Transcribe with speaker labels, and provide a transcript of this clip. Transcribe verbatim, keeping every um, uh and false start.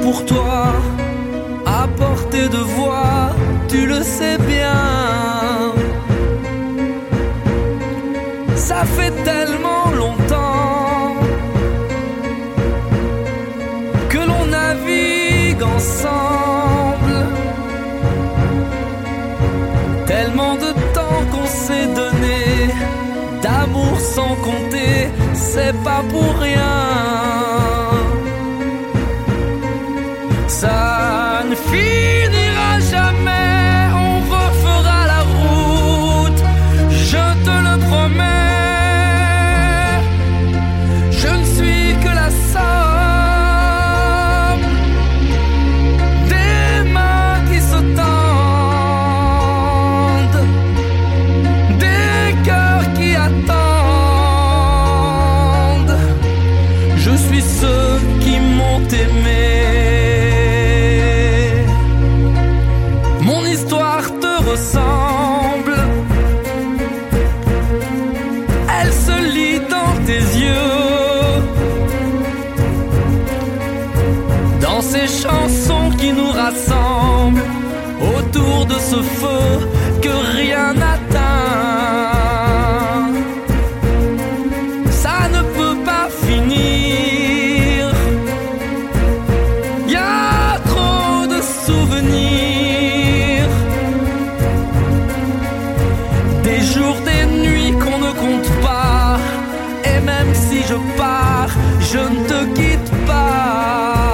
Speaker 1: pour toi, à portée de voix, tu le sais bien. Ça fait tellement longtemps que l'on navigue ensemble, tellement de temps qu'on s'est donné, d'amour sans compter, c'est pas pour rien. Ça ne finira jamais, on refera la route, je te le promets. Je ne suis que la somme des mains qui se tendent, des cœurs qui attendent. Je suis ceux qui m'ont aimé. Mon histoire te ressemble, elle se lit dans tes yeux, dans ces chansons qui nous rassemblent autour de ce feu que rien n'atteint. Ça ne peut pas finir, y a trop de souvenirs, des jours, des nuits qu'on ne compte pas. Et même si je pars, je ne te quitte pas.